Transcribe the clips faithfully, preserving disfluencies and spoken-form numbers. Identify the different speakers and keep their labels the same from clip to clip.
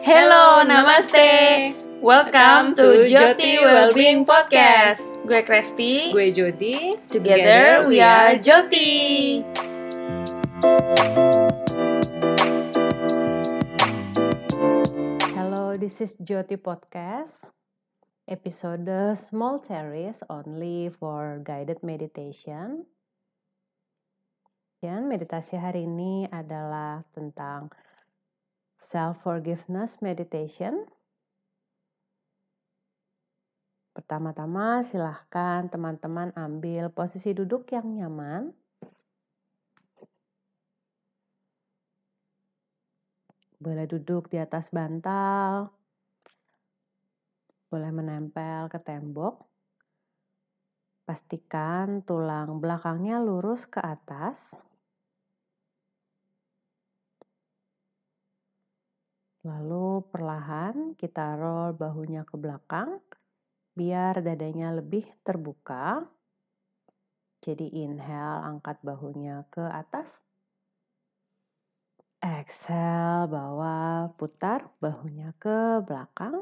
Speaker 1: Hello, namaste. Welcome to Jyoti Wellbeing Podcast. Gue Kresti.
Speaker 2: Gue Jody.
Speaker 1: Together we are Jyoti.
Speaker 3: Hello, this is Jyoti Podcast. Episode small series only for guided meditation. Dan meditasi hari ini adalah tentang self-forgiveness meditation. Pertama-tama silahkan teman-teman ambil posisi duduk yang nyaman. Boleh duduk di atas bantal, boleh menempel ke tembok. Pastikan tulang belakangnya lurus ke atas. Lalu perlahan kita roll bahunya ke belakang biar dadanya lebih terbuka. Jadi inhale, angkat bahunya ke atas. Exhale, bawa putar bahunya ke belakang.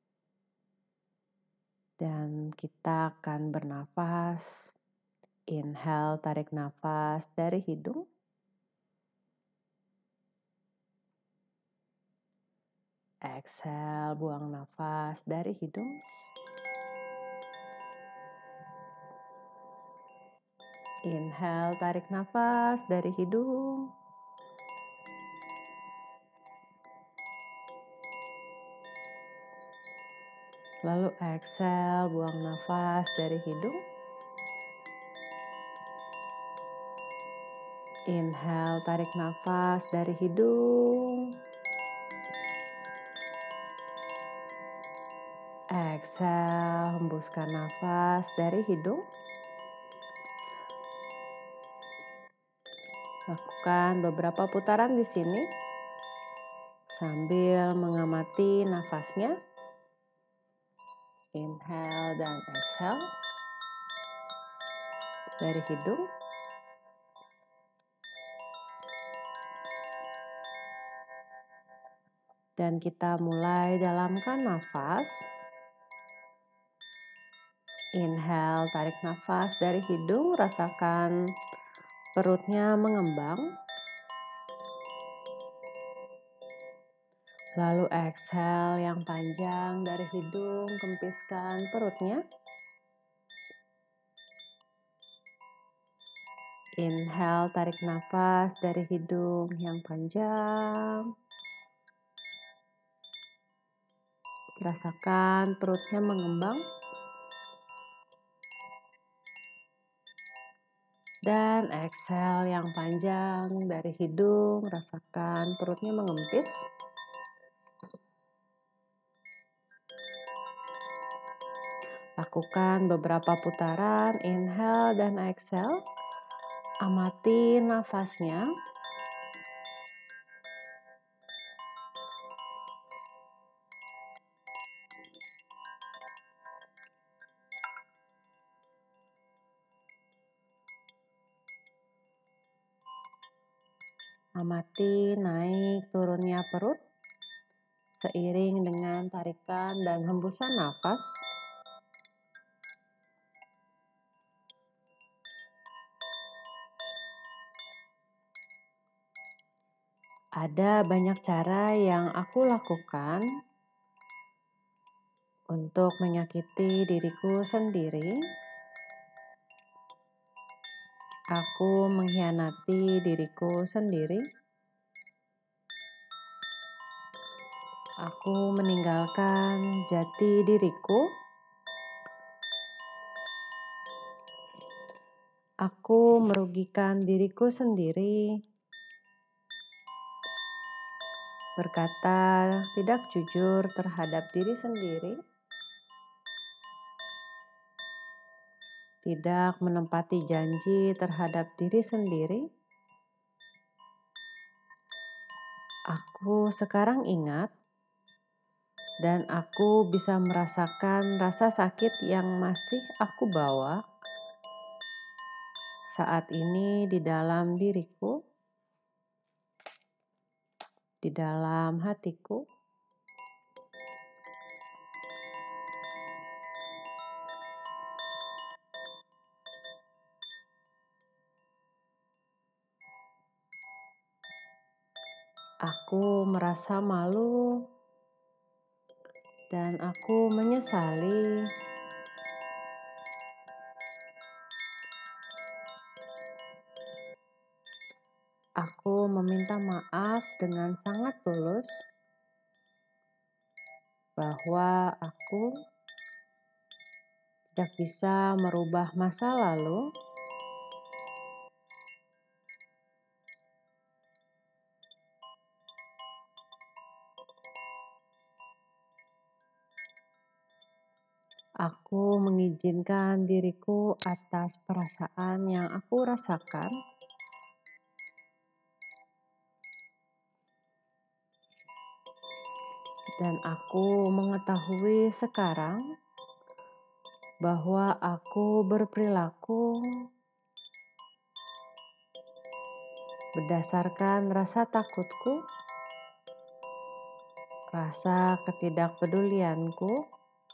Speaker 3: Dan kita akan bernafas. Inhale, tarik nafas dari hidung. Exhale, buang nafas dari hidung. Inhale, tarik nafas dari hidung. Lalu exhale, buang nafas dari hidung. Inhale, tarik nafas dari hidung. Exhale, hembuskan nafas dari hidung. Lakukan beberapa putaran di sini sambil mengamati nafasnya. Inhale dan exhale dari hidung. Dan kita mulai dalamkan nafas. Inhale, tarik nafas dari hidung, rasakan perutnya mengembang. Lalu exhale yang panjang dari hidung, kempiskan perutnya. Inhale, tarik nafas dari hidung yang panjang. Rasakan perutnya mengembang. Dan exhale yang panjang dari hidung, rasakan perutnya mengempis. Lakukan beberapa putaran, inhale dan exhale. Amati nafasnya. Amati naik turunnya perut seiring dengan tarikan dan hembusan nafas. Ada banyak cara yang aku lakukan untuk menyakiti diriku sendiri. Aku mengkhianati diriku sendiri. Aku meninggalkan jati diriku. Aku merugikan diriku sendiri. Berkata tidak jujur terhadap diri sendiri. Tidak menepati janji terhadap diri sendiri. Aku sekarang ingat dan aku bisa merasakan rasa sakit yang masih aku bawa saat ini di dalam diriku, di dalam hatiku. Aku merasa malu dan aku menyesali. Aku meminta maaf dengan sangat tulus bahwa aku tidak bisa merubah masa lalu. Aku mengizinkan diriku atas perasaan yang aku rasakan. Dan aku mengetahui sekarang bahwa aku berperilaku berdasarkan rasa takutku, rasa ketidakpedulianku,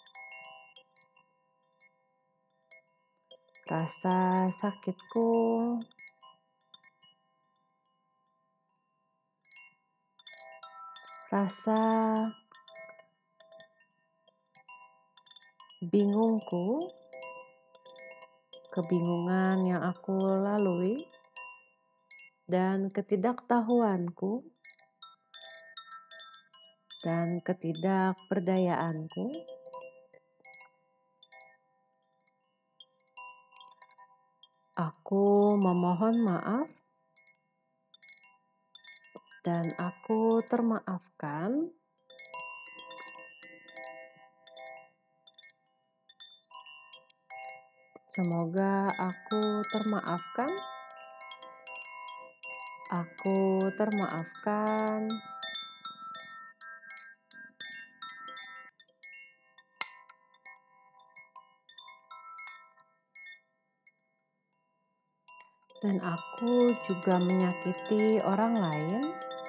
Speaker 3: rasa sakitku, rasa bingungku, kebingungan yang aku lalui, dan ketidaktahuanku, dan ketidakberdayaanku. Aku memohon maaf dan aku termaafkan. Semoga aku termaafkan. Aku termaafkan. Dan aku juga menyakiti orang lain.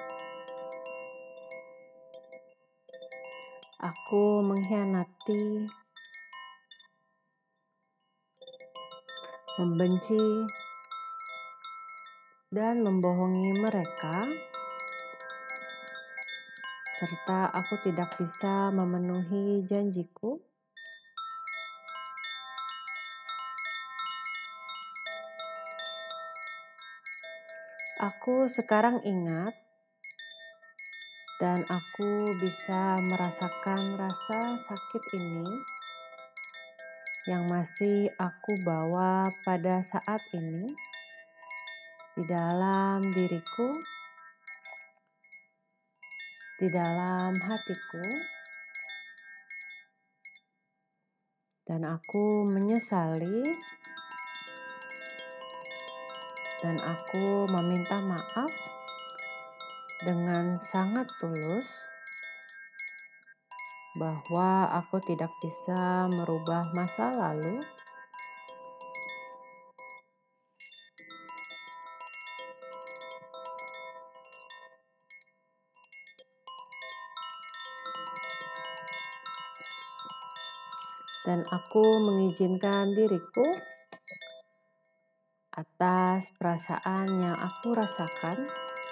Speaker 3: Aku mengkhianati, membenci, dan membohongi mereka, serta aku tidak bisa memenuhi janjiku. Aku sekarang ingat dan aku bisa merasakan rasa sakit ini yang masih aku bawa pada saat ini di dalam diriku, di dalam hatiku, dan aku menyesali dan aku meminta maaf dengan sangat tulus bahwa aku tidak bisa merubah masa lalu. Dan aku mengizinkan diriku atas perasaan yang aku rasakan.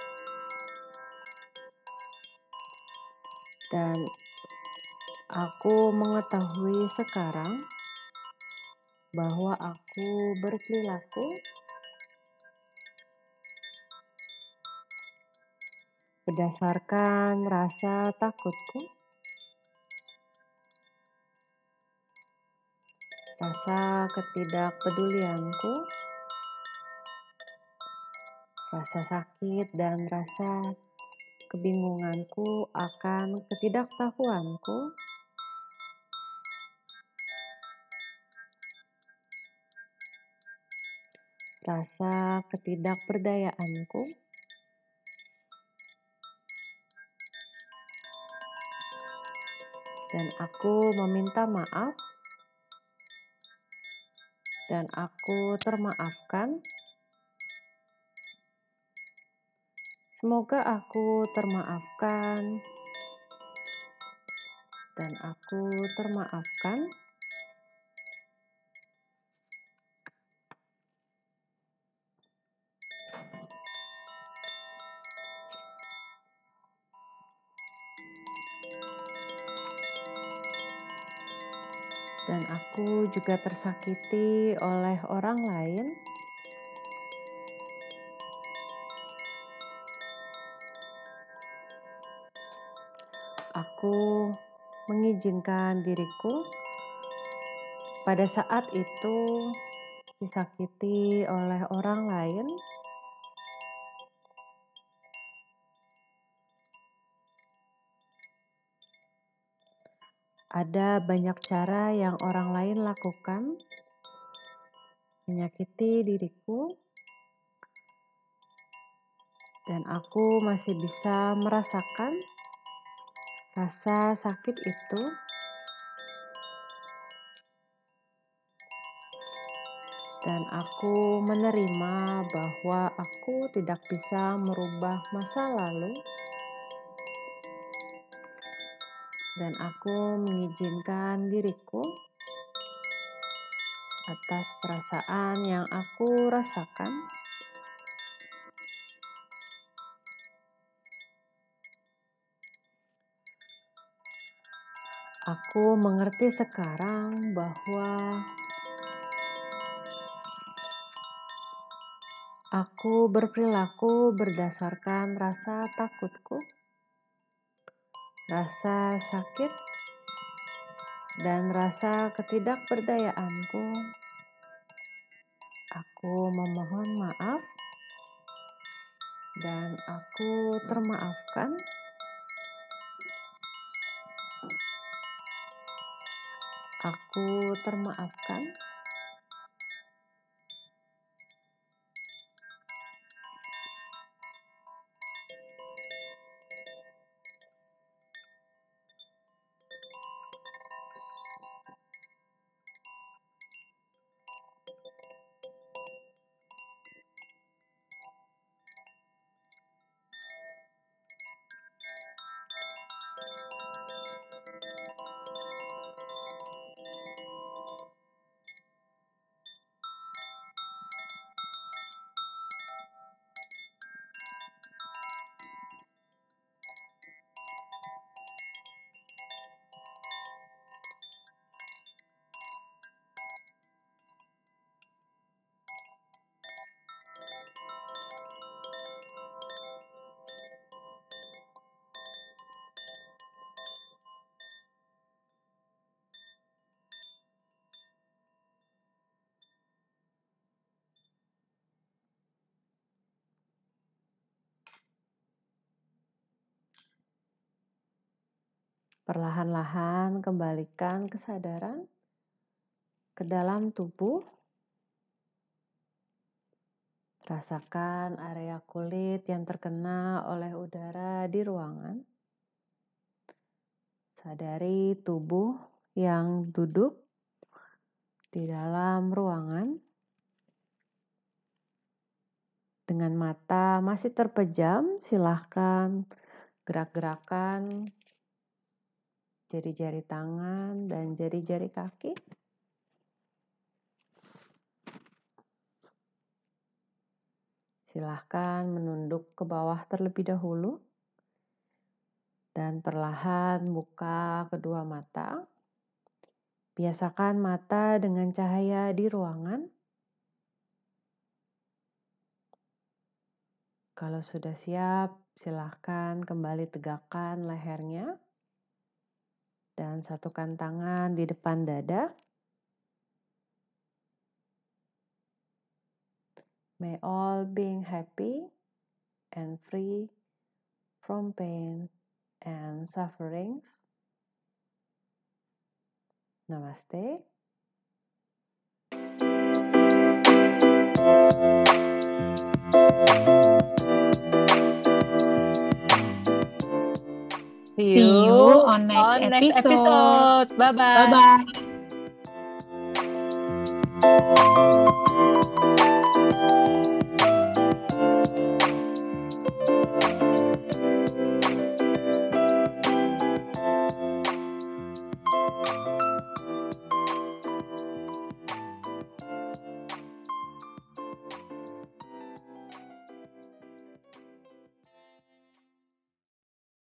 Speaker 3: Dan aku mengetahui sekarang bahwa aku berperilaku berdasarkan rasa takutku, rasa ketidakpedulianku, rasa sakit dan rasa kebingunganku akan ketidaktahuanku, rasa ketidakberdayaanku, dan aku meminta maaf dan aku termaafkan. Semoga aku termaafkan dan aku termaafkan. dan aku juga tersakiti oleh orang lain. Aku mengizinkan diriku pada saat itu disakiti oleh orang lain. Ada banyak cara yang orang lain lakukan menyakiti diriku, dan aku masih bisa merasakan rasa sakit itu. Dan aku menerima bahwa aku tidak bisa merubah masa lalu. Dan aku mengizinkan diriku atas perasaan yang aku rasakan. Aku mengerti sekarang bahwa aku berperilaku berdasarkan rasa takutku, rasa sakit, dan rasa ketidakberdayaanku. Aku memohon maaf, dan aku termaafkan. Aku termaafkan. Perlahan-lahan kembalikan kesadaran ke dalam tubuh. Rasakan area kulit yang terkena oleh udara di ruangan. Sadari tubuh yang duduk di dalam ruangan. Dengan mata masih terpejam, silahkan gerak-gerakan jari-jari tangan dan jari-jari kaki. Silahkan menunduk ke bawah terlebih dahulu. Dan perlahan buka kedua mata. Biasakan mata dengan cahaya di ruangan. Kalau sudah siap, silahkan kembali tegakkan lehernya. Dan satukan tangan di depan dada. May all being happy and free from pain and sufferings. Namaste.
Speaker 1: See you on next, on next episode. episode. Bye-bye. Bye-bye.